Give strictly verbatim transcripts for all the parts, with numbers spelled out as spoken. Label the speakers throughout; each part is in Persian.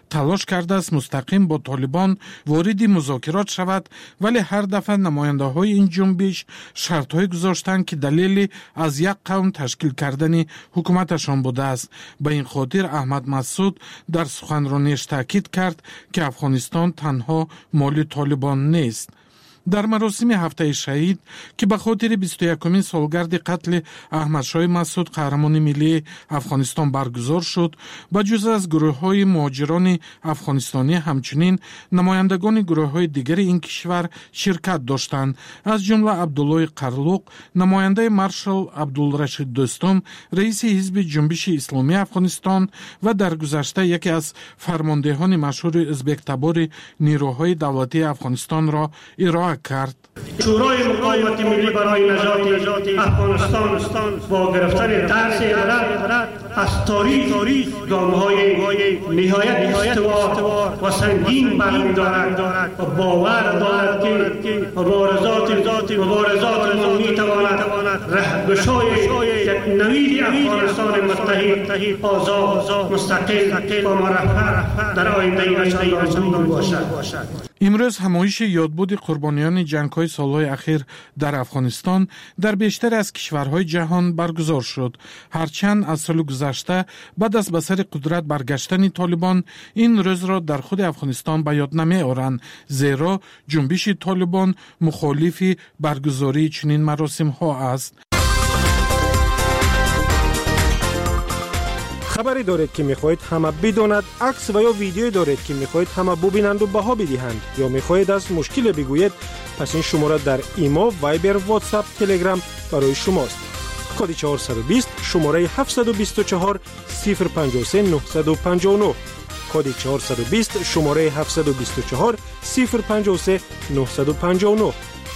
Speaker 1: талош кардааст мустақим бо Толибон вориди музокирот шавад, вале ҳар дафъа намояндаҳои ин ҷунбиш шартҳое гузоштанд ки далели аз як қавм ташкил кардани ҳукуматашон будааст. ба ин хотир Аҳмад Масуд дар суханронияш таъкид кард ки Афғонистон танҳо моли Толибон нест. дар маросими ҳафтаи шаҳид ки ба хотири бисту якумин солгарди қатли Аҳмадшоҳи Масуд қаҳрамони миллии Афғонистон баргузор шуд, ба ҷуз аз гурӯҳҳои муҳоҷирони афғонистонӣ ҳамчунин намояндагони гурӯҳҳои дигари ин кишвар ширкат доштанд, аз ҷумла Абдуллои Қарлуқ, намояндаи маршал Абдулрашид Дӯстум, раиси ҳизби ҷунбиши исломии Афғонистон ва дар гузашта яке аз фармондеҳони машҳури ӯзбектабори нирӯҳои давлатии Афғонистонро ироа کرد.
Speaker 2: شورای مقاومت ملی برای نجات افغانستان با گرفتن درس عبرت از تاریخ گام‌های نهایت استوار و سنگین برمی‌دارد و باور دارد که مبارزات مبارزات ما می‌تواند رهگشای یک نوید افغانستان متحد آزاد مستقل و مرفه در آینده نژادی باشد.
Speaker 1: امروز همایش یادبود قربانیان جنگ‌های سال‌های اخیر در افغانستان در بیشتر از کشورهای جهان برگزار شد. هرچند از سال گذشته بعد از به سر قدرت برگشتن طالبان این روز را در خود افغانستان به یاد نمی‌آورند، زیرا جنبش طالبان مخالف برگزاری چنین مراسم‌ها است.
Speaker 3: خبری دارید که میخواهید همه بداند، عکس و یا ویدیویی دارید که میخواهید همه ببینند و بها بدهند، یا میخواهید از مشکل بگویید، پس این شماره در ایمو، وایبر، واتساپ، تلگرام برای شماست. کد چهارصد و بیست شماره هفتصد و بیست و چهار صفر پنجاه و سه نهصد و پنجاه و نه. کد چهارصد و بیست شماره هفتصد و بیست و چهار صفر پنجاه و سه نهصد و پنجاه و نه.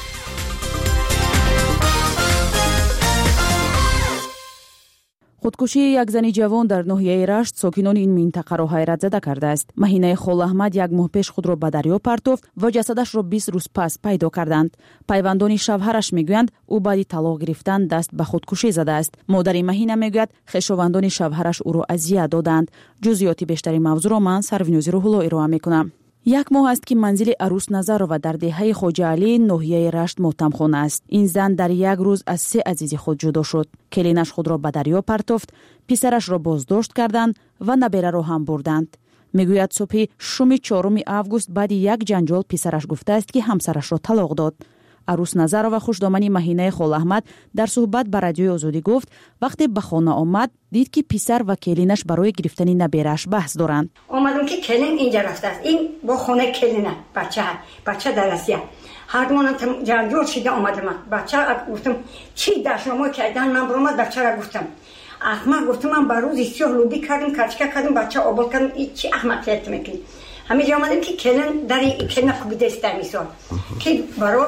Speaker 4: خودکشی یک زن جوان در ناحیه رشت ساکنان این منطقه را حیرت زده کرده است. مهینه خال احمد یک ماه پیش خود را به دریا پرتافت و جسدش را بیست روز پس پیدا کردند. پیوندان شوهرش میگویند او بعد طلاق گرفتن دست به خودکشی زده است. مادر مهینه میگوید خویشاوندان شوهرش او را اذیت دادند. جزئیات بیشتری موضوع را من سرونیوز روح‌الله ارائه میکنم. یک ماه است که منزل عروس نظرова در دهه خواجه علی ناحیه رشت ماتمخانه است. این زن در یک روز از سه عزیز خود جدا شد. کلینش خود را به دریا پرتافت، پسرش را بازداشت کردند و نبیره را هم بردند. میگوید صبح شوم چهارم آگوست بعد یک جنجال پسرش گفته است که همسرش را طلاق داد. عروس نظرова خوشدامنی مهینه خال احمد در صحبت با رادیوی آزادی گفت وقتی به خانه آمد دید که پسر و کلینش برای گرفتن نبیرش بحث دارند.
Speaker 5: اومدم که کلین اینجا رفته است، این با خانه کلینه، بچه بچه درسیه، هر دومون جنجال شده اومدم. بچه گفتم چی داشتم کردن، من برام بچه را گفتم احمق، گفتم من بروز استیو لوبی کردم، کارچکا کردم، بچه آباد کردم، چی احمقیت میکنی؟ همینجا اومدم که کلین در کلین خوبیده است در میسان که برای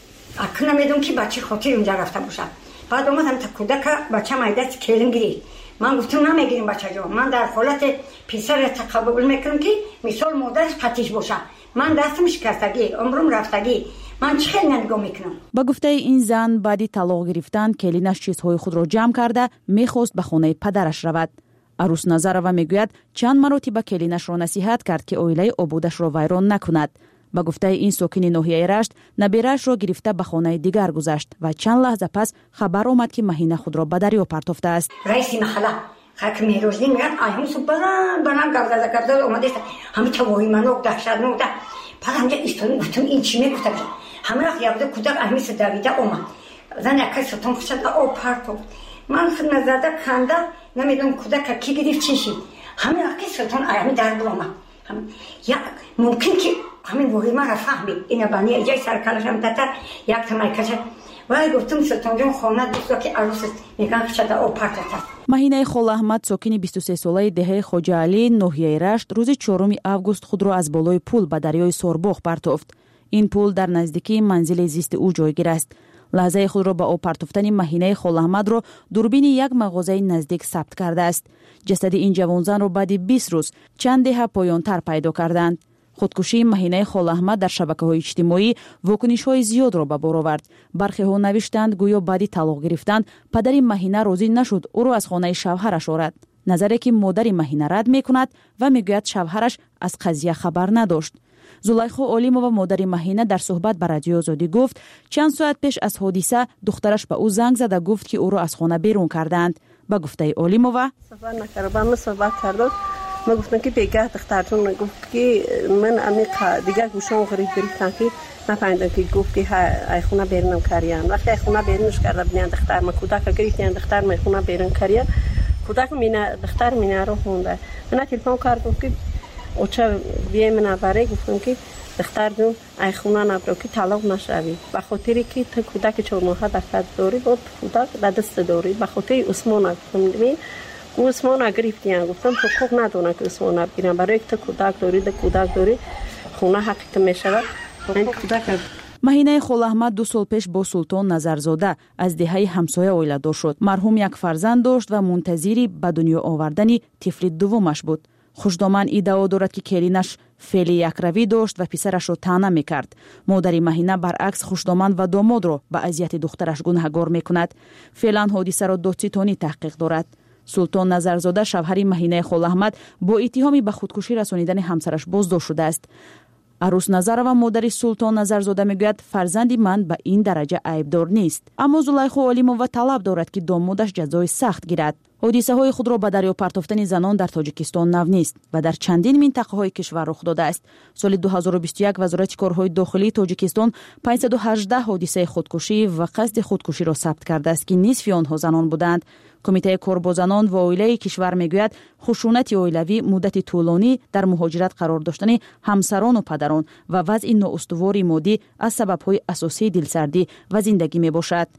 Speaker 5: اکنه میدونم که بچه خاطر اونجا رفته باشه. بعد اومدم تا کودک بچه مایدت کلین گیرید. من گفتم نمیگیریم بچه جا، من در حالت پسر تقبل میکنم که مثال مادرش قطیش باشه. من دستم شکستگی، عمرم رفتگی، من چه خیلی نگاه میکنم.
Speaker 4: با گفته این زن بعد طلاق گرفتن کلینش چیزهای خود را جمع کرده میخواست به خانه پدرش رود. عروس نظرова میگوید چند مرتبه کلینش را نصیحت کرد که عائله آبادش را ویران نکند. با گفته این ساکن ناحیه رشت نبیرش را گرفته به خانه دیگر گذاشت و چند لحظه پس خبر آمد که مهینه خود را به دریا پرتافته است.
Speaker 5: رئیس محله حاکم روزی میگن آیون سو بلند بلند گردد گردد اومده است، همه توهی منو دهشت نوده. بعد همجا ایستادم گفتم این چی میگفته؟ همه وقت یابده کودک اهمی دویده اومد، زن یکی ستون خشد او پرتافت. من خدمت زده کنده نمیدونم کودک کی گرفت چی شد، همه وقت ستون اهمی در اومد. یا ممکن که همین وحی ما را فهمید اینا بانی ایجای سرکالش هم دادر یک تمای کشه ولی گفتم ستون جون خانه دوستا که عروس میگن خشده او پرتت است.
Speaker 4: مهینه خال احمد ساکن بیست و سه ساله دهه خواجه علی ناحیه رشت روز چهارم آگوست خود را از بالای پل به دریای سورباغ پرتافت. این پل در نزدیکی منزل زیست او جایگیر است. لحظه خود را با او پرتافتن مهینه خال احمد را دوربین یک مغازه نزدیک ثبت کرده است. جسد این جوانزن را بعد بیست روز چند دهه پایانتر پیدا کردند. خودکشی مهینه خال احمد در شبکه‌های اجتماعی واکنش‌های زیاد را به بار آورد. برخی ها نوشتند گویا بعد طلاق گرفتن پدر مهینه راضی نشد او را از خانه شوهرش آورد. نظری که مادر مهینه رد میکند و میگوید شوهرش از قضیه خبر نداشت. زلیخا علیمووا مادر مهینه در صحبت با رادیو آزادی گفت چند ساعت پیش از حادثه دخترش به او زنگ زد و گفت که او را از خانه بیرون کردند. با گفته علیمووا
Speaker 6: صحبت نکرد، با من صحبت کرد. من گفتم که بگه دخترتون گفت که من عمیق دیگه گوشم غریب گرفتم که نفهمیدم که گفت که ای خونه بیرونم کردن. وقتی ای خونه بیرونش کرده بنیان دختر ما کودک گرفتن دختر ما خونه بیرون کردن. کودک مینا دختر مینا رو خونده. من تلفن کردم که اوچه بیای من برای گفتم که دختر جون ای خونه نبرو که طلاق نشوی. به خاطری که تو کودک چهار ماهه دفتر داری بود کودک در دست داری. به خاطر عثمان گفتم ببین عثمان گرفتیان گفتم حقوق ندونه که عثمان بگیرن برای که کودک داری ده کودک داری خونه حقیقت میشود.
Speaker 4: مهینه خول احمد دو سال پیش با سلطان نظرزاده از دهه همسایه اویله‌دار شد. مرحوم یک فرزند داشت و منتظری به دنیا آوردن طفل دومش بود. خوشدامن ادعا دارد که کلینش فعل یک روی داشت و پسرش را طعنه میکرد. مادر مهینه برعکس خوشدامن و داماد را به اذیت دخترش گناهکار میکند. فعلا حادثه را دادستانی تحقیق دارد. سلطان نظرزاده شوهر مهینه خول احمد با اتهامی به خودکشی رسانیدن همسرش بازداشت شده است. عروس نظرова مادر سلطان نظرزاده میگوید فرزندی من به این درجه عیبدار نیست، اما زلیخا علیمووا طلب دارد که دامادش جزای سخت گیرد. حادثه های خود را به دریا پرتافتن زنان در تاجیکستان نو نیست و در چندین منطقه های کشور رخ داده است. سال دو هزار و بیست و یک وزارت کارهای داخلی تاجیکستان پانصد و هجده حادثه خودکشی و قصد خودکشی را ثبت کرده است که نصف آنها زنان بودند. کمیته کار با زنان و عائله کشور میگوید خشونت عائلوی مدت طولانی در مهاجرت قرار داشتن همسران و پدران و وضع نااستوار مادی از سبب‌های اساسی دلسردی و زندگی میباشد.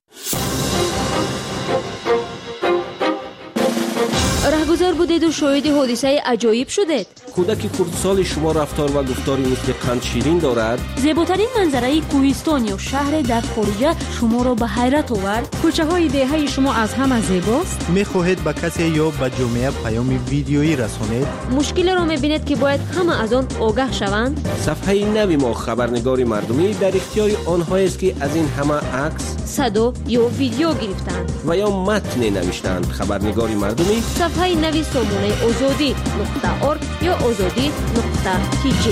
Speaker 7: رهگذر بودید و شاهد حادثه عجایب شدید.
Speaker 8: کودک خردسال شما رفتار و گفتاری مثل قند شیرین دارد.
Speaker 7: زیباترین منظره کوهستان یا شهر در خارج شما را به حیرت آورد. کوچه های دهه شما از همه زیباست.
Speaker 9: میخواهید به کسی یا به جامعه پیام ویدیویی رسانید؟
Speaker 7: مشکل را میبینید که باید همه از آن آگاه شوند.
Speaker 8: صفحه نوی ما خبرنگار مردمی در اختیار آنهایی است که از این همه عکس،
Speaker 7: صدا یا ویدیو گرفتند
Speaker 8: و یا متن نوشتند. خبرنگار مردمی
Speaker 7: صفحه نوی سامانه آزادی نقطه ارگ یا آزادی نقطه تی جی.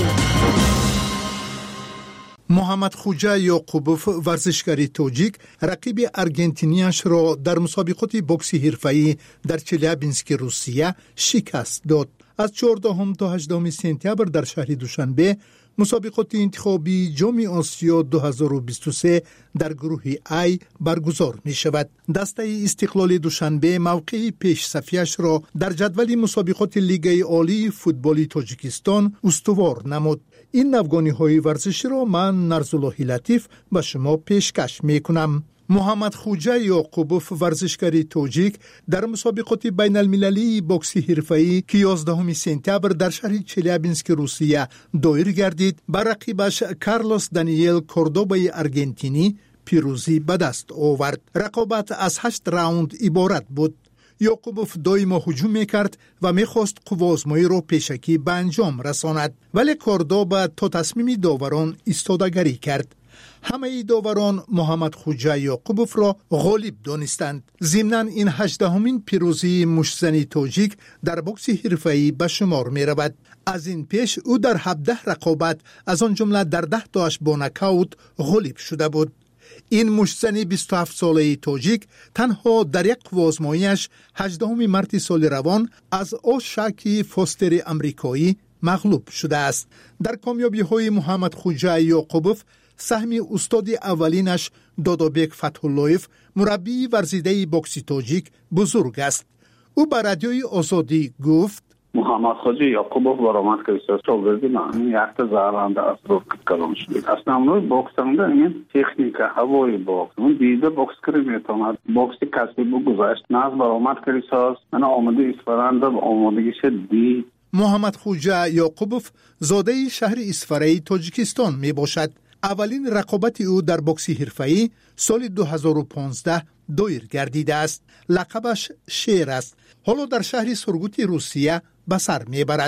Speaker 10: محمد خوجه یعقوبوف ورزشکاری تاجیک رقیب ارژنتینیش را در مسابقات بوکسی حرفه‌ای در چلیابینسک روسیه شکست داد. از چهاردهم تا هجدهم سپتامبر در شهر دوشنبه مسابقات انتخابی جام آسیا دو هزار و بیست و سه در گروه ای برگزار می شود. دسته استقلال دوشنبه موقع پیش صفیش را در جدول مسابقات لیگ عالی فوتبال تاجیکستان استوار نمود. این نوگانی های ورزشی را من نرزالله لطیف به شما پیشکش می کنم. محمد خوجه یعقوبوف ورزشکاری تاجیک در مسابقات بین المللی بوکسی حرفه‌ای که یازدهم سپتامبر در شهر چلیابینسک روسیه دایر گردید بر رقیبش کارلوس دانیل کوردوبای ارژنتینی پیروزی به دست آورد. رقابت از هشت راوند عبارت بود. یعقوبوف دائما هجوم میکرد و میخواست قوازمایی را پیشکی به انجام رساند، ولی کوردوبا تا تصمیم داوران ایستادگی کرد. همه داوران محمد خوجه یعقوبوف را غالب دانستند. ضمناً این هجدهمین پیروزی مشتزنی تاجیک در بوکس حرفه‌ای به شمار می رود. از این پیش او در هفده رقابت از آن جمله در ده تاش با نکاوت غالب شده بود. این مشتزنی بیست و هفت ساله تاجیک تنها در یک قوازماییش هجدهم مارس سال روان از اوشاکی فوستر امریکایی مغلوب شده است. در کامیابی های محمد خوجه یعقوبوف سهم استاد اولینش دادابک فتح‌اللهیف مربی ورزیده بوکسی تاجیک بزرگ است. او به رادیوی آزادی گفت
Speaker 11: محمد خوجه یعقوبوف برآمد که شاگردی من یک تا زرنده است رو کلام شد. اصلا نوع بوکسنده این تکنیک هوای بوکس اون دیده بوکس کری میتواند بوکسی کسی بگذاشت ناز برآمد که ریساس من آماده اسفرنده آمادگیش دی.
Speaker 10: محمد خوجه یعقوبوف زاده شهر اسفرایی تاجیکستان می باشد. اولین رقابت او در بوکسی حرفه‌ای سال دو هزار و پانزده دایر گردیده است. لقبش شیر است. حالا در شهر سورگوت روسیه به سر میبرد.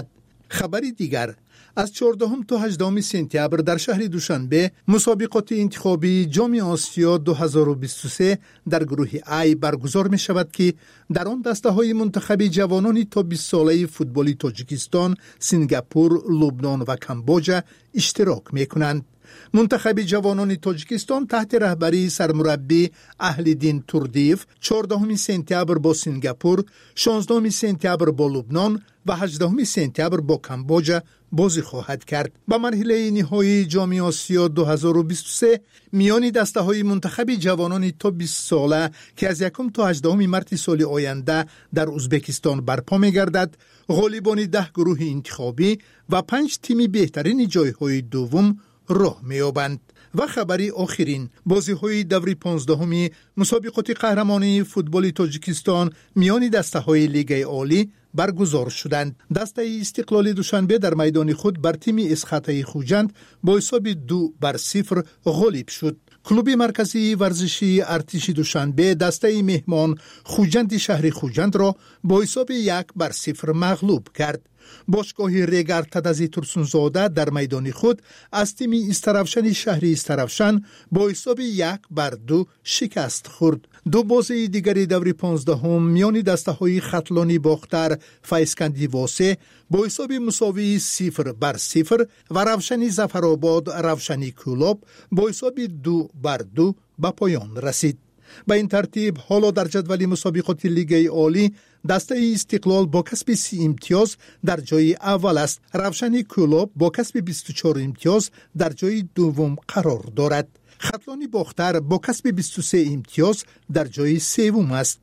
Speaker 10: خبری دیگر، از چهاردهم تا هجدهم سپتامبر در شهر دوشنبه مسابقات انتخابی جام آسیا دو هزار و بیست و سه در گروه ای برگزار می شود که در آن دسته های منتخبی جوانان تا بیست ساله فوتبالی تاجیکستان، سنگاپور، لبنان و کامبوجا اشتراک می کنند. منتخب جوانان تاجیکستان تحت رهبری سرمربی اهل‌دین توردیف چهاردهم سپتامبر با سنگاپور، شانزدهم سپتامبر با لبنان و هجدهم سپتامبر با کامبوجا بازی خواهد کرد. به مرحله نهایی جام آسیا دو هزار و بیست و سه میان دسته های منتخب جوانان تا بیست ساله که از یکم تا هجدهم مارس سال آینده در ازبکستان برپا می گردد، غالبان ده گروه انتخابی و پنج تیم بهترین جای های دوم راه می‌یابند. و خبری آخرین، بازی های دوری پانزدهمی مسابقات قهرمانی فوتبال تاجیکستان میان دسته های لیگ عالی برگزار شدند. دسته استقلال دوشنبه در میدان خود بر تیم اسخطه خوجند با حساب دو بر صفر غالب شد. کلوب مرکزی ورزشی ارتش دوشنبه دسته مهمان خوجند شهر خوجند را با حساب یک بر صفر مغلوب کرد. باشگاه ریگر تدزی ترسونزاده در میدان خود از تیم استرافشن شهری استرافشن با حساب یک بر دو شکست خورد. دو بازی دیگری دوری پانزدهم میان دسته های خطلانی باختر فیسکندی واسه با حساب مساوی صفر بر صفر و روشنی زفرآباد روشنی کولاب با حساب دو بر دو به پایان رسید. به این ترتیب حالا در جدول مسابقات لیگ عالی دسته استقلال با کسب سی امتیاز در جای اول است. روشنی کولاب با کسب بیست و چهار امتیاز در جای دوم قرار دارد. خطلانی باختر با کسب بیست و سه امتیاز در جای سوم است.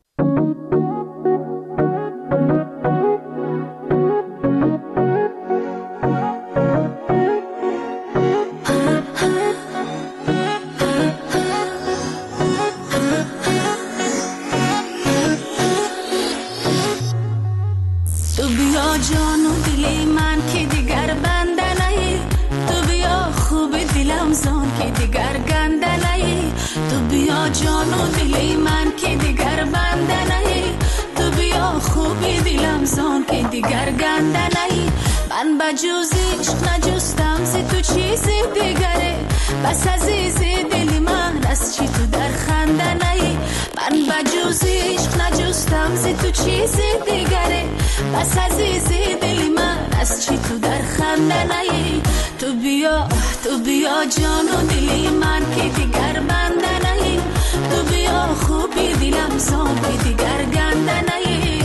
Speaker 12: جان و دلی من که دیگر بنده نهی، تو بیا خوبی دلم زان که دیگر گنده نهی. من بجوز عشق نجستم زی تو چیزی دیگره، بس عزیزی دلی من از چی تو در خنده نهی. من بجوز عشق نجستم زی تو چیزی دیگره، بس عزیزی دلی من از چی تو در خنده نهی. تو بیا تو بیا جان و دلی من که دیگر بنده نهی، تو بیا خوبی دلم زان که دیگر گنده نهی.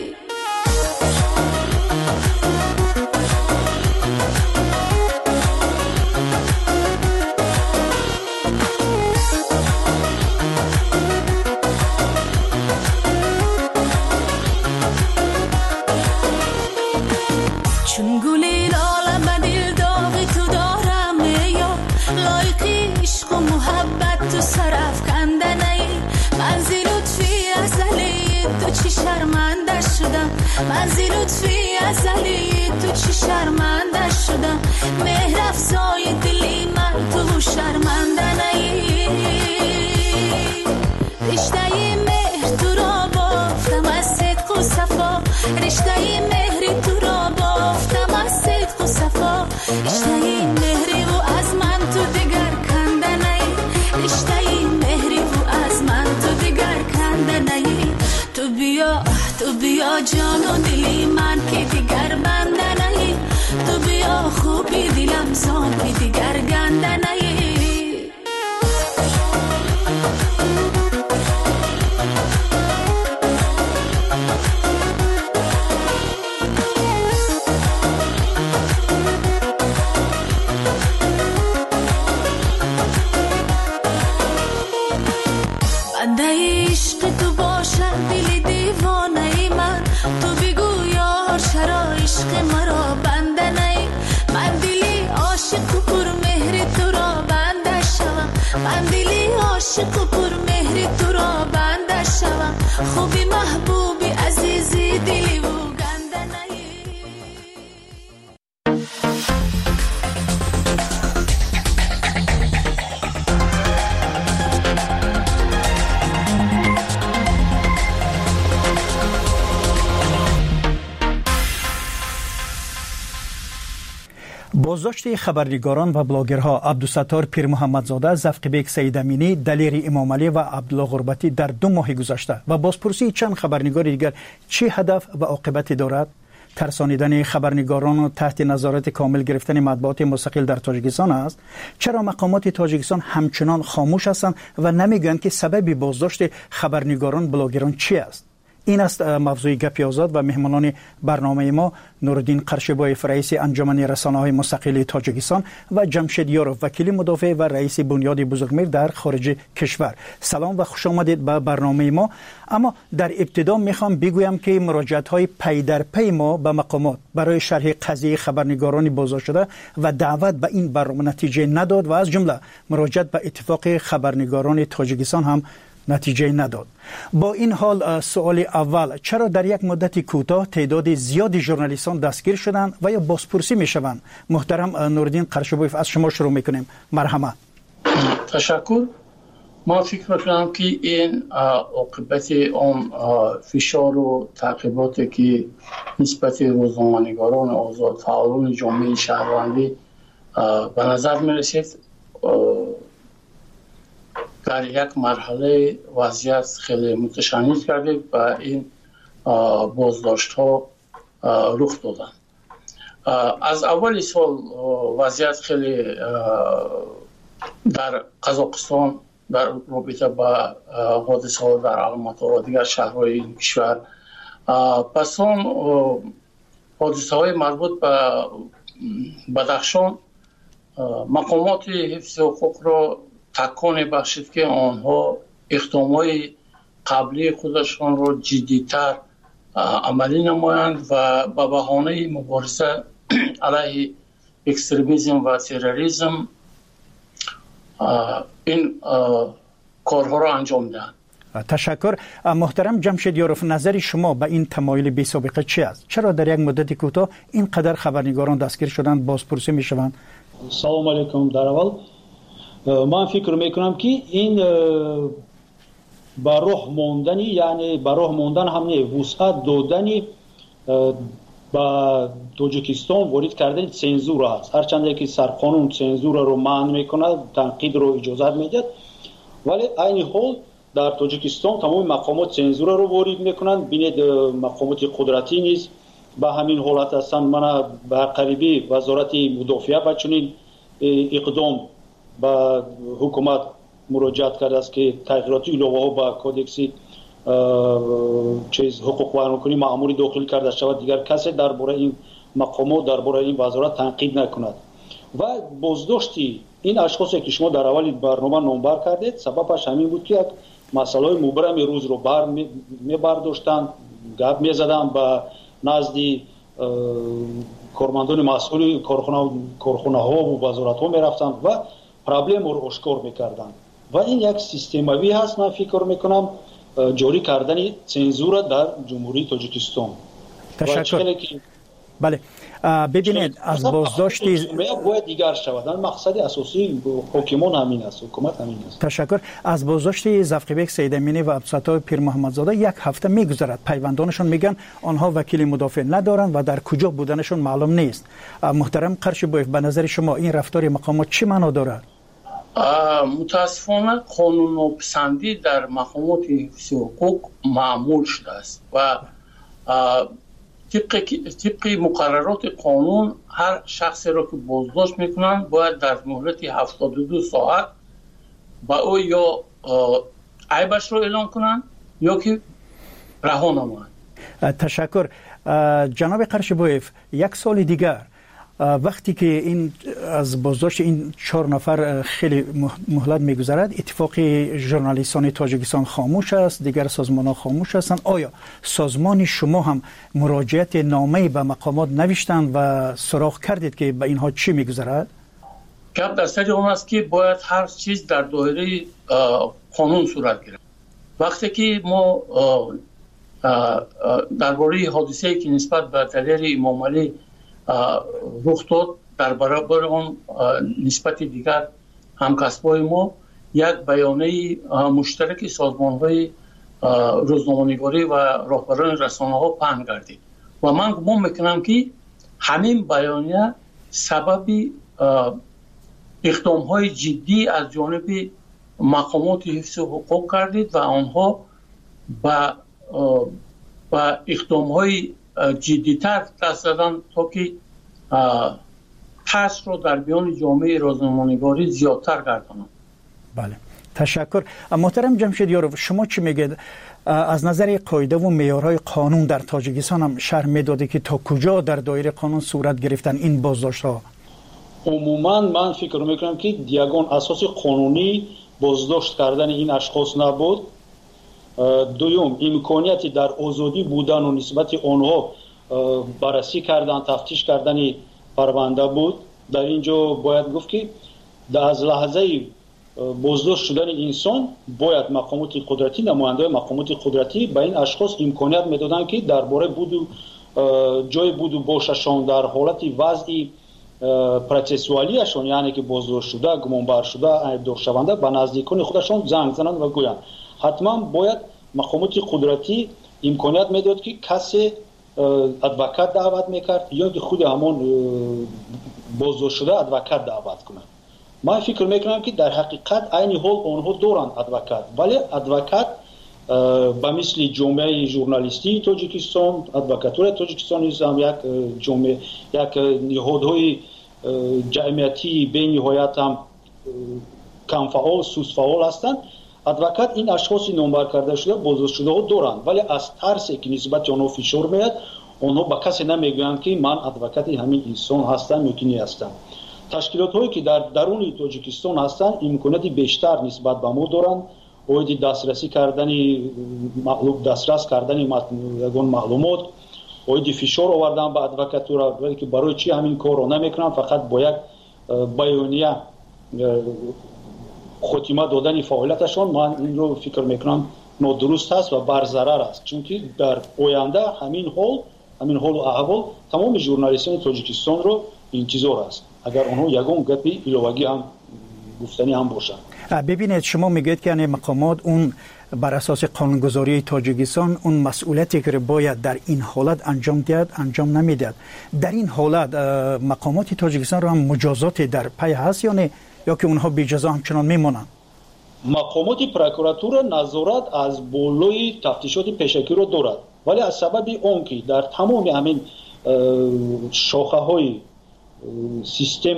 Speaker 12: چون گلی لاله به دل داغی تو دارم یا لایقی عشق و محبت تو سرف کنده نهی. من زی لطفی ازلی تو چی شرمنده شدم، من زی لطفی ازلی تو چی شرمنده شدم. مهر افزای دلی من تو شرمنده نهی. رشته مهر تو را بافتم از صدق و صفا، رشته مهری تو را بافتم از صدق و صفا. رشته مهری و از من تو دیگر کنده نهی، رشته مهری و از من تو دیگر کنده نهی. تو بیا تو بیا جان و دلی من که دیگر بنده نهی، تو بیا خوبی دلم زان که دیگر گنده نهی. بنده عشق تو باشد دل دیوانه ای من، تو بگو یار چرا عشق مرا بنده نهی. من دلی عاشق و پر مهر تو را بنده شوم، من دلی عاشق و پر مهر تو را بنده شوم. خوبی محبوبی عزیزی دلی و گنده نهی.
Speaker 13: بازداشت خبرنگاران و بلاگرها عبدالستار پیر محمدزاده، زفقبیک سید امینی، دلیر امام علی و عبدالله غربتی در دو ماه گذشته و بازپرسی چند خبرنگار دیگر چه هدف و عاقبتی دارد؟ ترسانیدن خبرنگاران و تحت نظارت کامل گرفتن مطبوعات مستقل در تاجیکستان است. چرا مقامات تاجیکستان همچنان خاموش هستند و نمیگویند که سبب بازداشت خبرنگاران بلاگران چی است؟ این است موضوع گپی آزاد و مهمانان برنامه ما نورالدین قرشبایف، رئیس انجمن رسانه‌های مستقل تاجیکستان و جمشید یاروف، وکیل مدافع و رئیس بنیاد بزرگمیر در خارج کشور. سلام و خوش آمدید به برنامه ما. اما در ابتدا میخوام بگویم که مراجعت‌های پی در پی ما به مقامات برای شرح قضیه خبرنگاران بازداشت شده و دعوت به این برنامه نتیجه نداد و از جمله مراجعت به اتفاق خبرنگاران تاجیکستان هم نتیجه نداد. با این حال سوال اول، چرا در یک مدت کوتاه تعداد زیادی ژورنالیستان دستگیر شدند و یا بازپرسی میشوند؟ محترم نورالدین قرشبایف، از شما شروع میکنیم. مرحمت.
Speaker 14: تشکر. ما فکر میکنم که این عاقبت اون فشار و تعقیباتی که نسبت روزنامه‌نگاران آزاد، فعالان جامعه شهروندی به نظر میرسید در یک مرحله وضعیت خیلی متشنج کرده و این بازداشت ها رخ دادن. از اول سال وضعیت خیلی در قزاقستان در رابطه با حادثه ها در الماتا و دیگر شهرهای این کشور، پس اون حادثه های مربوط به بدخشان مقامات حفظ حقوق را تکان بخشید که آنها اقدامات قبلی خودشان را جدی‌تر عملی نمایند و به بهانه مبارزه علیه اکستریمیسم و تروریسم این کارها را انجام دهند.
Speaker 13: تشکر. محترم جمشید یاروف، نظر شما به این تمایل بی سابقه چی است؟ چرا در یک مدت کوتاه اینقدر خبرنگاران دستگیر شدند، بازپرسی میشوند؟
Speaker 15: سلام علیکم. در اول من فکر میکنم که این با راه موندنی، یعنی با راه موندن همه وسعت دادنی با تاجیکستان وارد کردن سنزور است. هرچند که سرقانون سنزور رو منع میکنه، تنقید رو اجازه میده، ولی این حال در تاجیکستان تمام مقامات سنزور رو وارد میکنن. بینید مقامات قدرتی نیست به همین حالت هستن. من به قریبی وزارت مدافعه با چنین اقدام با حکومت مراجعت کرده است که تغییرات علاوه ها با کودکس چیز حقوق و کنی مأموری داخل کرده شود، دیگر کسی درباره این مقامات درباره این وزارت تنقید نکند. و بازداشتی این اشخاصی که شما در اول برنامه نامبر کردید سببش همین بود که مسائل مبرم روز رو بر می برداشتن، گپ می زدن با نزدی کارمندان مسئول کارخانه کارخانه ها و وزارت ها می رفتن و پرابلم رو اشکار میکردن و این یک سیستموی هست. من فکر میکنم جاری کردن سنزور در جمهوری تاجیکستان.
Speaker 13: تشکر. بله ببینید از بازداشتی
Speaker 15: باید دیگر شود. مقصد اساسی حکومت همین است، حکومت همین است.
Speaker 13: تشکر. از بازداشت زفقبیک سید امینی و عبدالستار پیر محمدزاده یک هفته میگذرد. پیوندانشون میگن آنها وکیل مدافع ندارند و در کجا بودنشون معلوم نیست. محترم قرشبایف، به نظر شما این رفتار مقامات چی معنا دارد؟
Speaker 14: متاسفانه قانون پسندی در مقامات حفظ حقوق معمول شده است و طبق طبق مقررات قانون هر شخصی را که بازداشت میکنند باید در مهلت هفتاد و دو ساعت با او یا عیبش رو اعلام کنند یا که رها نمایند.
Speaker 13: تشکر. جناب قرشبایف، یک سال دیگر وقتی که این از بازداشت این چهار نفر خیلی مهلت میگذرد، اتفاق ژورنالیستان تاجیکستان خاموش است، دیگر سازمان ها خاموش هستند. آیا سازمان شما هم مراجعت نامه به مقامات نوشتند و سراغ کردید که به اینها چی میگذرد؟
Speaker 14: گپ در سر اون است که باید هر چیز در دایره قانون صورت گیرد. وقتی که ما درباره حادثه‌ای که نسبت به دلیر امام علی رخ داد در برابر اون نسبت دیگر همکسبای ما یک بیانیه مشترک سازمان‌های روزنامه‌نگاری و راهبران رسانه‌ها پهن گردید و من گمان میکنم که همین بیانیه سبب اقدام های جدی از جانب مقامات حفظ حقوق کردید و آنها با با اقدام های جدیتر دست دادن تا که ترس رو در میان جامعه روزنامه‌نگاری زیادتر گردانند.
Speaker 13: بله، تشکر. محترم جمشیدیارov، شما چی میگید از نظر قاعده و معیارهای قانون در تاجیکستان هم شرح میداده که تا کجا در دایره قانون صورت گرفتن این بازداشت‌ها؟
Speaker 15: عموما من فکر میکنم که یگان اساس قانونی بازداشت کردن این اشخاص نبود. دوم، امکانیتی در آزادی بودن و نسبت آنها بررسی کردن، تفتیش کردن پرونده بود. در اینجا باید گفت که از لحظه بازداشت شدن انسان باید مقامات قدرتی، نماینده مقامات قدرتی به این اشخاص امکانیت میدادن که درباره بود و جای بود و باششان در حالت وضعی پروسسوالیشون، یعنی که بازداشت شده، گمانبر شده، ایبدار شونده، به نزدیکان خودشان زنگ زنند و گویند. حتما باید مقامات قدرتی امکانیت میداد که کسی ادوکات دعوت میکرد یا که خود همون بازداشت شده ادوکات دعوت کنند. من فکر میکنم که در حقیقت عین حال آنها دارند ادوکات، ولی ادوکات به مثل جامعه ژورنالیستی تاجیکستان، ادوکاتور تاجیکستان هم یک جامعه، یک نهادهای جمعیتی به نهایت هم کم فعال، سوس فعال هستند. ادوکات این اشخاص نامبر کرده شده بازداشت شده ها دارند، ولی از ترسی که نسبت آنها فشار میاد آنها به کسی نمیگویند که من ادوکات همین انسان هستم یا که نیستم. تشکیلات هایی که در درون تاجیکستان هستند امکانات بیشتر نسبت به ما دارند. باید دسترسی کردن معلوم دسترس کردن یگان معلومات، باید فشار آوردن به ادوکاتورا، ولی که برای چی همین کار رو نمیکنن؟ فقط با یک بیانیه خاتمه دادن فعالیتشان. من این رو فکر میکنم نادرست است و بر ضرر است، چون که در آینده همین حال همین حال و احوال تمام ژورنالیستان تاجیکستان رو انتظار است اگر اونها یگان گپی ایلواگی هم گفتنی هم باشن.
Speaker 13: ببینید، شما میگید که یعنی مقامات اون بر اساس قانونگذاری تاجیکستان اون مسئولیتی که باید در این حالت انجام دهد انجام نمیدهد. در این حالت مقامات تاجیکستان رو هم مجازات در پی هست یا نه، یا که اونها بی جزا همچنان میمونن؟
Speaker 15: مقامات پروکراتور نظارت از بالای تفتیشات پیشکی رو دارد، ولی از سبب اون که در تمام همین شاخه های سیستم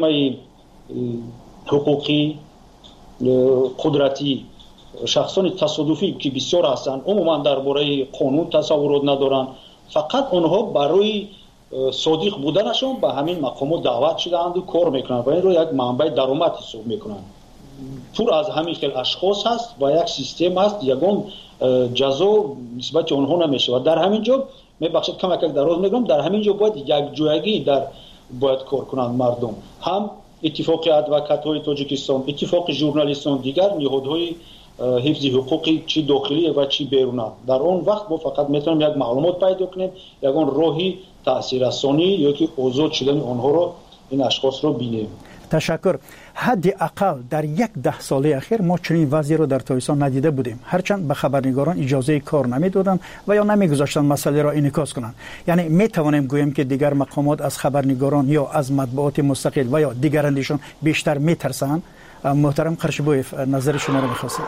Speaker 15: حقوقی قدرتی شخصان تصادفی که بسیار هستند عموما درباره قانون تصورات ندارند، فقط آنها برای صادق بودنشون به همین مقامات دعوت شدند و کار میکنند و این رو یک منبع درآمد حساب میکنند. پر از همین خیل اشخاص هست و یک سیستم هست، یگان جزا نسبت آنها نمیشه. و در همین جا میبخشید کم کم دراز میگم، در همین جا باید یک جایگی در باید کار کنند مردم، هم اتفاق ادوکات‌های تاجیکستان، اتفاق ژورنالیستان، دیگر نهادهای حفظ حقوقی چی داخلی و چی بیرونی. در اون وقت ما فقط میتونیم یک معلومات پیدا کنیم، یگان راهی تاثیررسانی یا که آزاد شدن آنها رو این اشخاص رو بینیم.
Speaker 13: تشکر. حداقل در یک ده ساله اخیر ما چنین وضعی رو در تاجیکستان ندیده بودیم، هرچند به خبرنگاران اجازه کار نمیدادند و یا نمیگذاشتن مسئله را انعکاس کنند. یعنی می توانیم گوییم که دیگر مقامات از خبرنگاران یا از مطبوعات مستقل و یا دیگرانشون بیشتر میترسند. محترم قرشبویف، نظر شما رو میخواستم.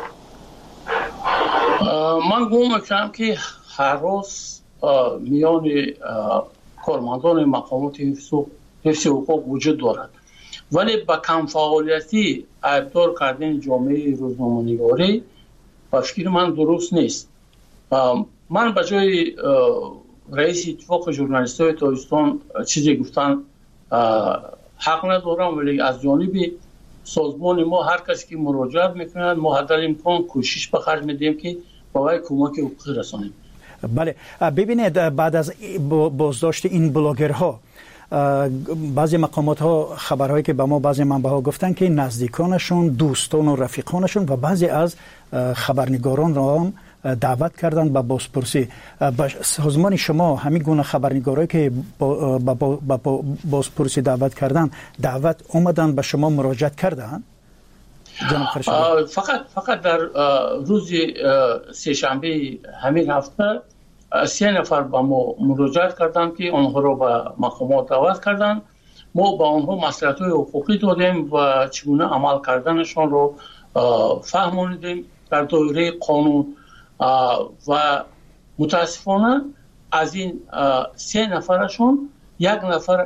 Speaker 14: من گمان میکنم که هر روز میان کارمندان مقامات حفظ حقوق وجود دارد، ولی با کم فعالیتی ایبدار کردن جامعه روزنامه‌نگاری با فکر من درست نیست. من به جای رئیس اتفاق ژورنالیست‌های تاجیکستان چیزی گفتن حق ندارم، ولی از جانب سازمان ما هر کسی که مراجعت میکنند ما حد امکان کوشش به خرج میدیم که برای کمک حقوقی رسانیم.
Speaker 13: بله، ببینید بعد از بازداشت این بلاگرها بعضی مقامات ها خبرهایی که به ما بعضی منبع ها گفتن که نزدیکانشون، دوستان و رفیقانشون و بعضی از خبرنگاران را هم دعوت کردن به بازپرسی. به سازمان شما همین گونه خبرنگارایی که با, با, با, با بازپرسی دعوت کردن دعوت اومدن به شما مراجعت کردن؟
Speaker 14: فقط فقط در روز سه شنبه همین هفته سه نفر با ما مراجعت کردن که آنها رو به مقامات دعوت کردن ما با آنها مصلحت‌های حقوقی دادیم و چگونه عمل کردنشان رو فهموندیم در دایره قانون و متاسفانه از این سه نفرشون یک نفر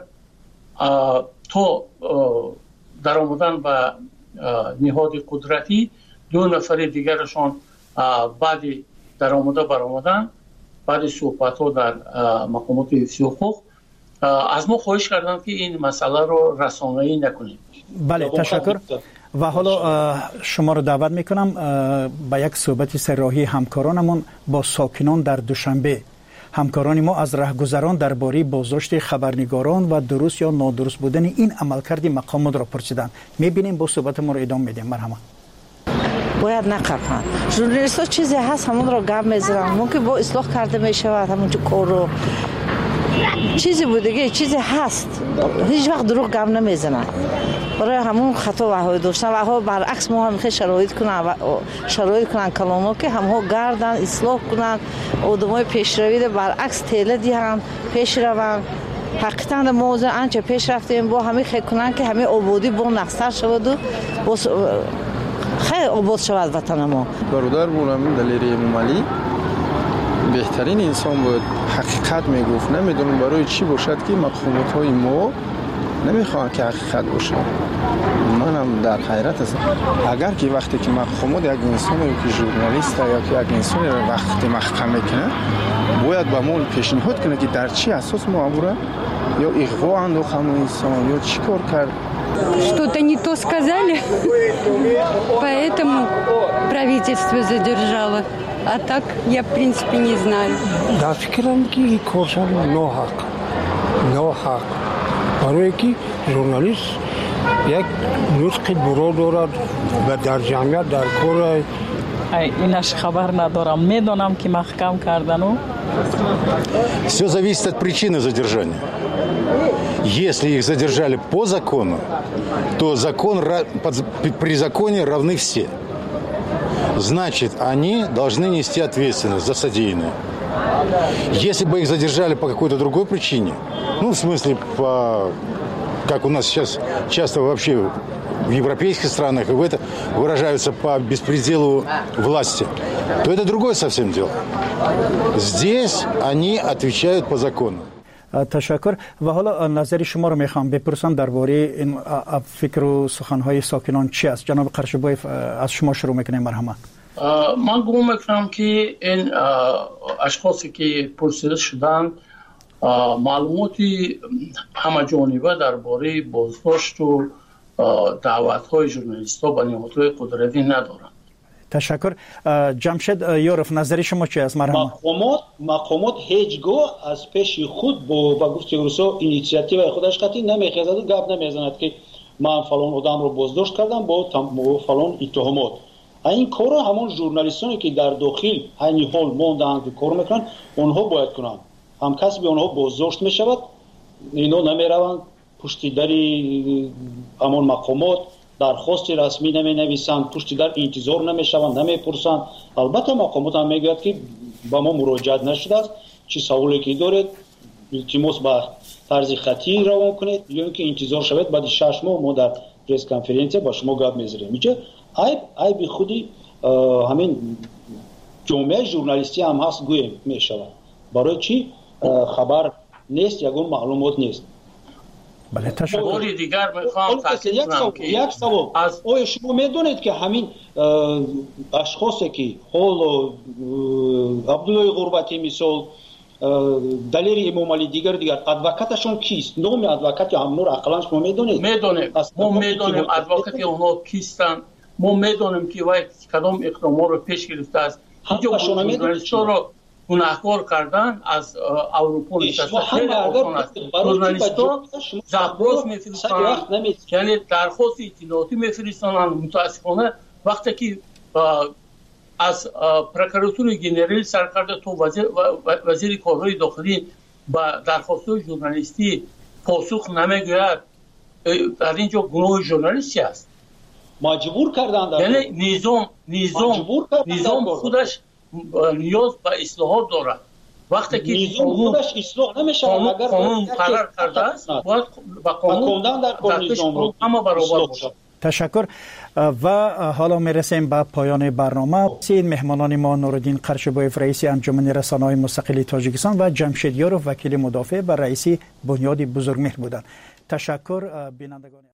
Speaker 14: تو در آمدن به نهاد قدرتی، دو نفر دیگرشان بعد در آمده بر آمدن بعد صحبت ها در مقامات حفظی حقوق از ما خواهش کردن که این مسئله رو رسانه‌ای نکنیم.
Speaker 13: بله تشکر. و حالا شما رو دعوت میکنم به یک صحبت سرراهی همکارانمون با ساکنان در دوشنبه. همکاران ما از رهگذران درباره بازداشت خبرنگاران و درست یا نادرست بودن این عملکرد مقامات را پرسیدند. میبینیم با صحبت ما رو ادامه میدیم. مرحبا.
Speaker 16: باید نقفن. ژورنالیست ها چیزی هست همون رو گپ میزنن، ممکن با اصلاح کرده میشود همون کار رو چیزی بوده چیزی هست، هیچ وقت دروغ گپ نمیزنن. برای همون خطا وهای داشتن و ها برعکس ما هم خیلی شرایط کنن و شرایط کنن کلامو که هم ها گردن اصلاح کنن آدمای پیشروی برعکس تله دیهن پیش روان. حقیقتا موضوع انچه پیش رفتیم با همه خیلی کنن که همه آبادی با نقصر شود و خیلی آباد شود وطن ما.
Speaker 17: برادر بولم دلیری امامعلی بهترین انسان بود، حقیقت میگفت. نمیدونم برای چی باشد که مقامات های ما نمیخوان که حقیقت باشه. منم در حیرت هستم. اگر که وقتی که مقامات یک انسان یا که ژورنالیست یا که یک انسان رو وقتی محکمه کنه باید با ما پیشنهاد کنه که در چی اساس ما امره یا اغوا انداخت همون انسان یا چی کار کرد.
Speaker 18: Что-то не то сказали, поэтому правительство задержало. А так я, в принципе, не знаю.
Speaker 19: Да, фикрам ки коршан ноҳақ. Ноҳақ. барое ки журналист як нутқи буро дорад ва дар ҷамъият дар кор
Speaker 20: инаш хабар надорам. Медонам ки маҳкам кардану.
Speaker 21: Все зависит от причины задержания. Если их задержали по закону, то закон, при законе равны все. Значит, они должны нести ответственность за содеянное. Если бы их задержали по какой-то другой причине, ну, в смысле, по, как у нас сейчас часто вообще в европейских странах и в это выражаются по беспределу власти, то это другое совсем дело. Здесь они отвечают по закону.
Speaker 13: تشکر. و حالا نظر شما رو میخوام بپرسم درباره این فکر و سخنهای ساکنان چی است؟ جناب قرشبایف از شما شروع میکنیم. مرحبا.
Speaker 14: من گمان میکنم که این اشخاصی که پرسیده شدند معلوماتی همه جانبه درباره بازداشت و دعوت‌های ژورنالیست‌ها به نهادهای قدرتی ندارند.
Speaker 13: تشکر. جمشید یورف نظر شما چی است؟ مرحبا.
Speaker 15: مقامات مقامات هیچگاه از پیش خود با با گفته روسا اینیشیاتیو خودش قطعی نمیخواد و گپ نمیزند که من فلان آدم رو بازداشت کردم با فلان اتهامات. این کارو همون ژورنالیستانی که در داخل همین حال موندن که کار میکنن اونها باید کنن. هم کسی به اونها بازداشت میشود، اینا نمیروند پشت دری همون مقامات درخواست رسمی نمی نویسند، پشت در انتظار نمیشوند، نمیپرسند. البته مقامات هم میگوید که با ما مراجعت نشده است، چی سوالی که دارید التماس با طرز خطی روان کنید یا اینکه انتظار شود بعد شش ماه ما در پرس کنفرانس با شما گپ میذاریم. میشه ای ای به خودی همین جامعه ژورنالیستی هم هست گویم میشود. برای چی خبر نیست، یگون معلومات نیست.
Speaker 13: بله تشکر.
Speaker 14: دیگر میخوام تاکید کنم که
Speaker 15: یک سوال از آیا شما میدونید که همین اشخاصی که حال عبدالله غربتی مثال دلیری امامعلی دیگر دیگر ادوکاتشون کیست؟ نام ادوکات هم نور اقلا شما میدونید؟
Speaker 14: میدونیم. ما میدونیم ادوکات اونها کیستن. ما میدونیم که وای کدام اقدامات رو پیش گرفته است. اینجا ژورنالیست‌ها رو گناهکار کردن از اروپا نشسته خیلی آسان است. ژورنالیست‌ها زبراس میفرستند، یعنی درخواست اطلاعاتی میفرستند. متاسفانه وقتی که از پروکراتور جنرال سرکرده تو وزیر, وزیر کارهای داخلی با درخواست ژورنالیستی پاسخ نمیگوید، در اینجا گناه ژورنالیستی است.
Speaker 15: مجبور کردند.
Speaker 14: یعنی نظام نظام نظام خودش نیاز به اصلاحات دارد وقتی که
Speaker 15: نظام خودش اصلاح نمیشه اگر
Speaker 14: قانون مقرر کرده است باید با قانون در کل نظام رو اما برابر باشه.
Speaker 13: تشکر. و حالا میرسیم به پایان برنامه. سید مهمانان ما نورالدین قرشبایف رئیس انجمن رسانه‌های مستقل تاجیکستان و جمشید یاروف وکیل مدافع بر رئیسی بنیاد بزرگمهر بودند. تشکر بینندگان.